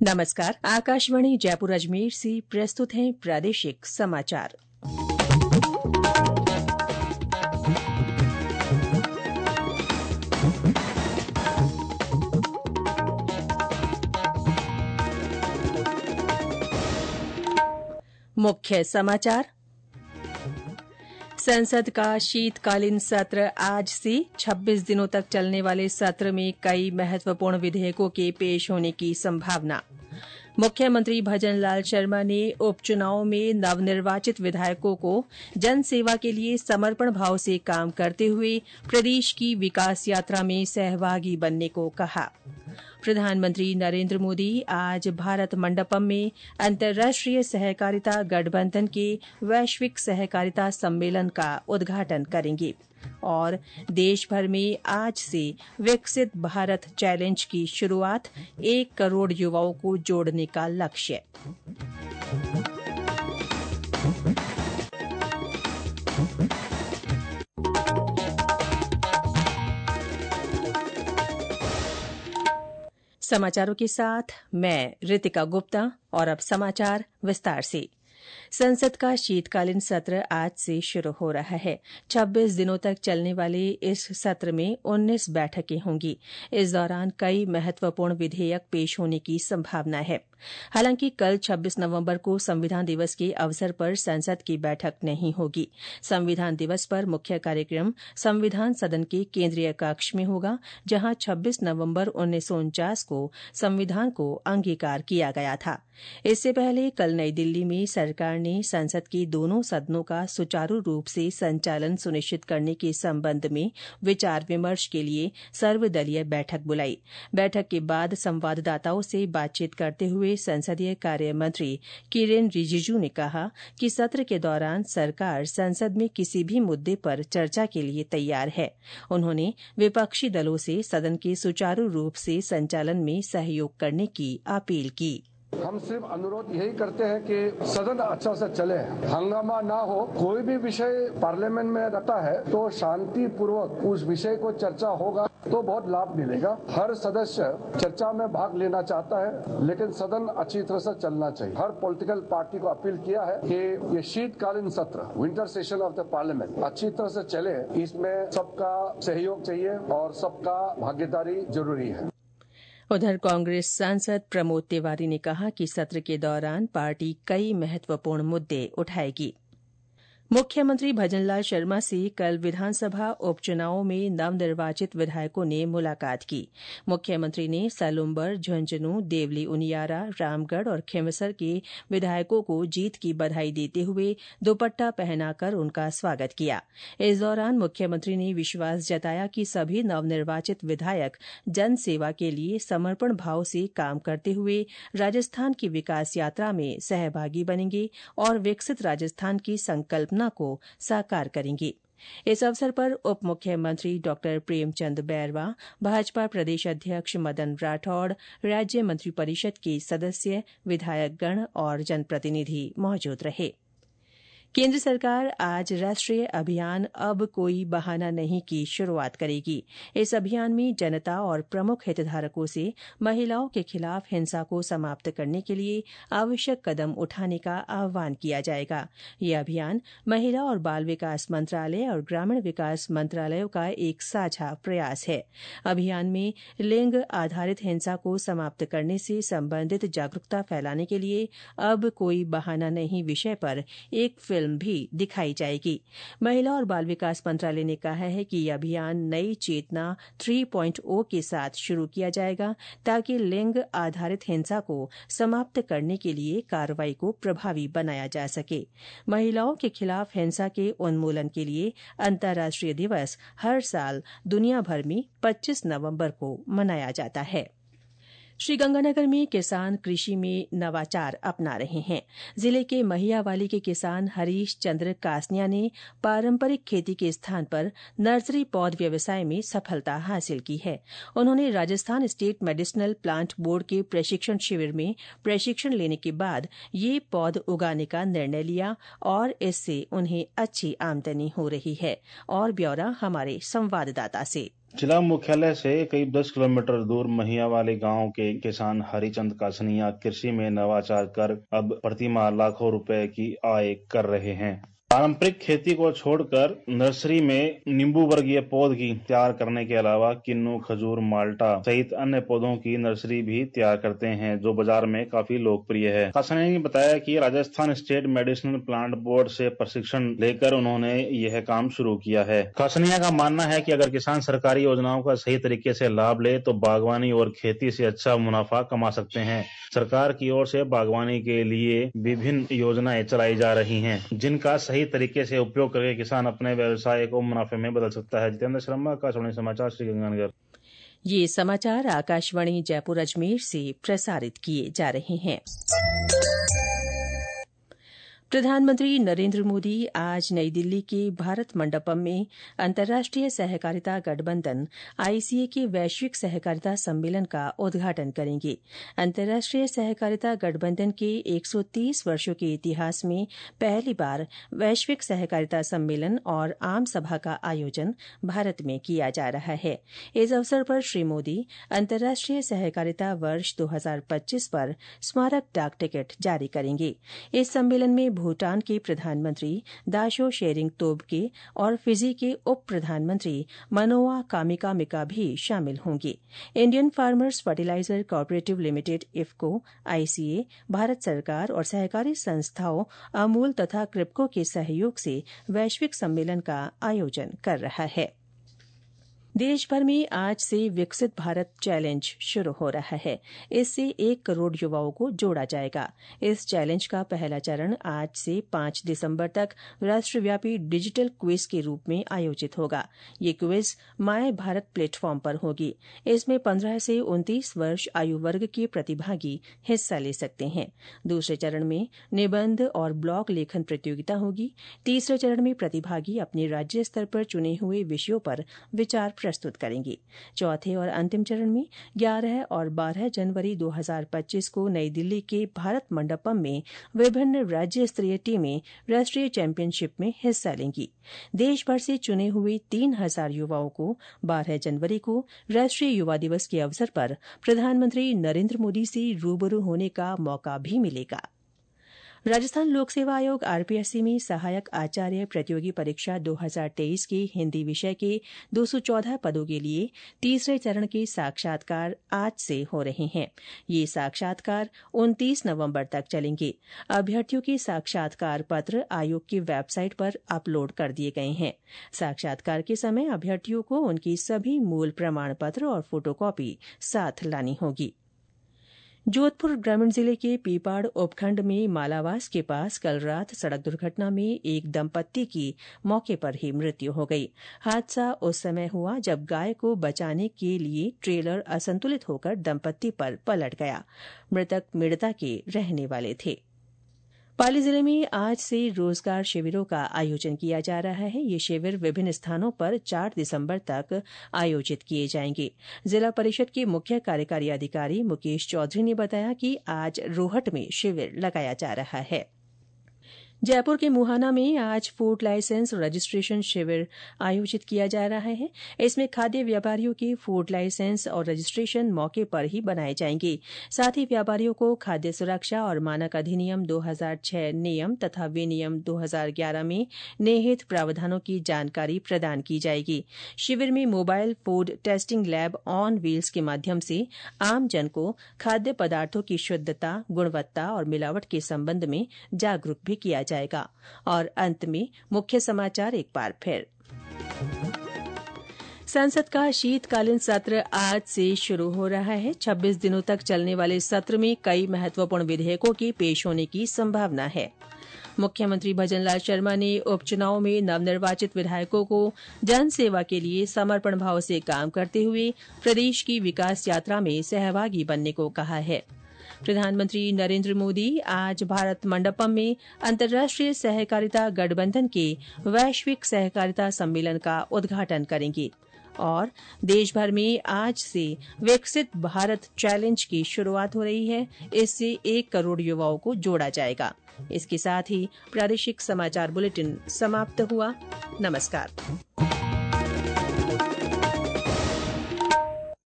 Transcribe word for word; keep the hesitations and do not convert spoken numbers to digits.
नमस्कार। आकाशवाणी जयपुर अजमेर से प्रस्तुत हैं प्रादेशिक समाचार। मुख्य समाचार। संसद का शीतकालीन सत्र आज से छब्बीस दिनों तक चलने वाले सत्र में कई महत्वपूर्ण विधेयकों के पेश होने की संभावना। मुख्यमंत्री भजन लाल शर्मा ने उपचुनाव में नवनिर्वाचित विधायकों को जन सेवा के लिए समर्पण भाव से काम करते हुए प्रदेश की विकास यात्रा में सहभागी बनने को कहा। प्रधानमंत्री नरेंद्र मोदी आज भारत मंडपम में अंतर्राष्ट्रीय सहकारिता गठबंधन के वैश्विक सहकारिता सम्मेलन का उद्घाटन करेंगे। और देश भर में आज से विकसित भारत चैलेंज की शुरुआत, एक करोड़ युवाओं को जोड़ने का लक्ष्य। समाचारों के साथ मैं रितिका गुप्ता। और अब समाचार विस्तार से। संसद का शीतकालीन सत्र आज से शुरू हो रहा है। छब्बीस दिनों तक चलने वाले इस सत्र में उन्नीस बैठकें होंगी। इस दौरान कई महत्वपूर्ण विधेयक पेश होने की संभावना है। हालांकि कल छब्बीस नवंबर को संविधान दिवस के अवसर पर संसद की बैठक नहीं होगी। संविधान दिवस पर मुख्य कार्यक्रम संविधान सदन के केंद्रीय कक्ष में होगा, जहां छब्बीस नवंबर उन्नीस सौ उनचास को संविधान को अंगीकार किया गया था। इससे पहले कल नई दिल्ली में सरकार ने संसद के दोनों सदनों का सुचारू रूप से संचालन सुनिश्चित करने के संबंध में विचार विमर्श के लिए सर्वदलीय बैठक बुलाई। बैठक के बाद संवाददाताओं से बातचीत करते हुए संसदीय कार्य मंत्री किरेन रिजिजू ने कहा कि सत्र के दौरान सरकार संसद में किसी भी मुद्दे पर चर्चा के लिए तैयार है। उन्होंने विपक्षी दलों से सदन के सुचारू रूप से संचालन में सहयोग करने की अपील की। हम सिर्फ अनुरोध यही करते हैं कि सदन अच्छा से चले, हंगामा ना हो। कोई भी विषय पार्लियामेंट में रहता है तो शांति पूर्वक उस विषय को चर्चा होगा तो बहुत लाभ मिलेगा। हर सदस्य चर्चा में भाग लेना चाहता है, लेकिन सदन अच्छी तरह से चलना चाहिए। हर पॉलिटिकल पार्टी को अपील किया है कि ये शीतकालीन सत्र, winter session of the parliament अच्छी तरह से चले। इसमें सबका सहयोग चाहिए और सबका भागीदारी जरूरी है। उधर कांग्रेस सांसद प्रमोद तिवारी ने कहा कि सत्र के दौरान पार्टी कई महत्वपूर्ण मुद्दे उठाएगी। मुख्यमंत्री भजनलाल शर्मा से कल विधानसभा उपचुनाव में नवनिर्वाचित विधायकों ने मुलाकात की। मुख्यमंत्री ने सलुम्बर, झुंझुनू, देवली उनियारा, रामगढ़ और खींवसर के विधायकों को जीत की बधाई देते हुए दुपट्टा पहनाकर उनका स्वागत किया। इस दौरान मुख्यमंत्री ने विश्वास जताया कि सभी नवनिर्वाचित विधायक जन सेवा के लिए समर्पण भाव से काम करते हुए राजस्थान की विकास यात्रा में सहभागी बनेंगे और विकसित राजस्थान की संकल्प को साकार करेंगे। इस अवसर पर उप मुख्यमंत्री डॉ प्रेमचंद बैरवा, भाजपा प्रदेश अध्यक्ष मदन राठौड़, राज्य मंत्रिपरिषद के सदस्य, विधायकगण और जनप्रतिनिधि मौजूद रहे। केंद्र सरकार आज राष्ट्रीय अभियान अब कोई बहाना नहीं की शुरुआत करेगी। इस अभियान में जनता और प्रमुख हितधारकों से महिलाओं के खिलाफ हिंसा को समाप्त करने के लिए आवश्यक कदम उठाने का आह्वान किया जाएगा। यह अभियान महिला और बाल विकास मंत्रालय और ग्रामीण विकास मंत्रालयों का एक साझा प्रयास है। अभियान में लिंग आधारित हिंसा को समाप्त करने से संबंधित जागरूकता फैलाने के लिए अब कोई बहाना नहीं विषय पर एक फिल्म भी दिखाई जाएगी। महिला और बाल विकास मंत्रालय ने कहा है कि यह अभियान नई चेतना तीन पॉइंट शून्य के साथ शुरू किया जाएगा, ताकि लिंग आधारित हिंसा को समाप्त करने के लिए कार्रवाई को प्रभावी बनाया जा सके। महिलाओं के खिलाफ हिंसा के उन्मूलन के लिए अंतर्राष्ट्रीय दिवस हर साल दुनिया भर में पच्चीस नवंबर को मनाया जाता है। श्रीगंगानगर में किसान कृषि में नवाचार अपना रहे हैं। जिले के महियावाली के किसान हरीश चंद्र कासनिया ने पारंपरिक खेती के स्थान पर नर्सरी पौध व्यवसाय में सफलता हासिल की है। उन्होंने Rajasthan state medicinal plant board के प्रशिक्षण शिविर में प्रशिक्षण लेने के बाद ये पौध उगाने का निर्णय लिया और इससे उन्हें अच्छी आमदनी हो रही है। और ब्यौरा हमारे संवाददाता से। जिला मुख्यालय से करीब दस किलोमीटर दूर महियावाली गांव के किसान हरिचंद कासनिया कृषि में नवाचार कर अब प्रतिमाह लाखों रुपए की आय कर रहे हैं। पारंपरिक खेती को छोड़कर नर्सरी में नींबू वर्गीय पौध की तैयार करने के अलावा किन्नू, खजूर, माल्टा सहित अन्य पौधों की नर्सरी भी तैयार करते हैं, जो बाजार में काफी लोकप्रिय है। कासनिया ने बताया कि Rajasthan state medicinal plant board से प्रशिक्षण लेकर उन्होंने यह काम शुरू किया है। कासनिया का मानना है कि अगर किसान सरकारी योजनाओं का सही तरीके से लाभ ले तो बागवानी और खेती से अच्छा मुनाफा कमा सकते हैं। सरकार की ओर से बागवानी के लिए विभिन्न योजनाएं चलाई जा रही हैं, जिनका सही तरीके से उपयोग करके किसान अपने व्यवसाय को मुनाफे में बदल सकता है। जितेंद्र शर्मा, आकाशवाणी समाचार, श्रीगंगानगर। ये समाचार आकाशवाणी जयपुर अजमेर से प्रसारित किए जा रहे हैं। प्रधानमंत्री नरेंद्र मोदी आज नई दिल्ली के भारत मंडपम में अंतर्राष्ट्रीय सहकारिता गठबंधन आईसीए के वैश्विक सहकारिता सम्मेलन का उद्घाटन करेंगे। अंतर्राष्ट्रीय सहकारिता गठबंधन के एक सौ तीस वर्षों के इतिहास में पहली बार वैश्विक सहकारिता सम्मेलन और आम सभा का आयोजन भारत में किया जा रहा है। इस अवसर पर श्री मोदी अंतर्राष्ट्रीय सहकारिता वर्ष दो हजार पच्चीस पर स्मारक डाक टिकट जारी करेंगे। इस सम्मेलन में भूटान के प्रधानमंत्री दाशो शेरिंग तोब्गे और फिजी के उप प्रधानमंत्री मनोआ कामिकामिका भी शामिल होंगे। Indian farmers fertiliser cooperative limited IFFCO, ICA, Bharat सरकार और सहकारी संस्थाओं अमूल तथा क्रिप्को के सहयोग से वैश्विक सम्मेलन का आयोजन कर रहा है। देश भर में आज से विकसित भारत चैलेंज शुरू हो रहा है। इससे एक करोड़ युवाओं को जोड़ा जाएगा। इस चैलेंज का पहला चरण आज से पांच दिसंबर तक राष्ट्रव्यापी डिजिटल क्विज के रूप में आयोजित होगा। ये क्विज माय भारत प्लेटफॉर्म पर होगी। इसमें पंद्रह से उनतीस वर्ष आयु वर्ग के प्रतिभागी हिस्सा ले सकते हैं। दूसरे चरण में निबंध और ब्लॉग लेखन प्रतियोगिता होगी। तीसरे चरण में प्रतिभागी अपने राज्य स्तर पर चुने हुए विषयों पर विचार प्रस्तुत करेंगे। चौथे और अंतिम चरण में ग्यारह और बारह जनवरी दो हजार पच्चीस को नई दिल्ली के भारत मंडपम में विभिन्न राज्य स्तरीय टीमें राष्ट्रीय चैंपियनशिप में हिस्सा लेंगी। देश भर से चुने हुए तीन हजार युवाओं को बारह जनवरी को राष्ट्रीय युवा दिवस के अवसर पर प्रधानमंत्री नरेंद्र मोदी से रूबरू होने का मौका भी मिलेगा। राजस्थान लोक सेवा आयोग आरपीएससी में सहायक आचार्य प्रतियोगी परीक्षा दो हजार तेईस के हिन्दी विषय के दो सौ चौदह पदों के लिए तीसरे चरण के साक्षात्कार आज से हो रहे हैं। ये साक्षात्कार उनतीस नवंबर तक चलेंगे। अभ्यर्थियों के साक्षात्कार पत्र आयोग की वेबसाइट पर अपलोड कर दिए गए हैं। साक्षात्कार के समय अभ्यर्थियों को उनकी सभी मूल प्रमाण पत्र और फोटोकॉपी साथ लानी होगी। जोधपुर ग्रामीण जिले के पीपाड़ उपखंड में मालावास के पास कल रात सड़क दुर्घटना में एक दंपत्ति की मौके पर ही मृत्यु हो गई। हादसा उस समय हुआ जब गाय को बचाने के लिए ट्रेलर असंतुलित होकर दंपत्ति पर पलट गया। मृतक मिड़ता के रहने वाले थे। पाली जिले में आज से रोजगार शिविरों का आयोजन किया जा रहा है। ये शिविर विभिन्न स्थानों पर चार दिसंबर तक आयोजित किए जाएंगे। जिला परिषद के मुख्य कार्यकारी अधिकारी मुकेश चौधरी ने बताया कि आज रोहट में शिविर लगाया जा रहा है। जयपुर के मुहाना में आज फूड लाइसेंस रजिस्ट्रेशन शिविर आयोजित किया जा रहा है। इसमें खाद्य व्यापारियों के फूड लाइसेंस और रजिस्ट्रेशन मौके पर ही बनाए जाएंगे। साथ ही व्यापारियों को खाद्य सुरक्षा और मानक अधिनियम दो हजार छह नियम तथा विनियम दो हजार ग्यारह में निहित प्रावधानों की जानकारी प्रदान की जाएगी। शिविर में mobile food testing lab on wheels के माध्यम से आमजन को खाद्य पदार्थों की शुद्धता, गुणवत्ता और मिलावट के संबंध में जागरूक भी किया जाएगा। और अंत में मुख्य समाचार एक बार फिर। संसद का शीतकालीन सत्र आज से शुरू हो रहा है। छब्बीस दिनों तक चलने वाले सत्र में कई महत्वपूर्ण विधेयकों के पेश होने की संभावना है। मुख्यमंत्री भजनलाल शर्मा ने उपचुनाव में नवनिर्वाचित विधायकों को जन सेवा के लिए समर्पण भाव से काम करते हुए प्रदेश की विकास यात्रा में सहभागी बनने को कहा है। प्रधानमंत्री नरेंद्र मोदी आज भारत मंडपम में अंतर्राष्ट्रीय सहकारिता गठबंधन के वैश्विक सहकारिता सम्मेलन का उद्घाटन करेंगे। और देश भर में आज से विकसित भारत चैलेंज की शुरुआत हो रही है। इससे एक करोड़ युवाओं को जोड़ा जाएगा। इसके साथ ही प्रादेशिक समाचार बुलेटिन समाप्त हुआ। नमस्कार।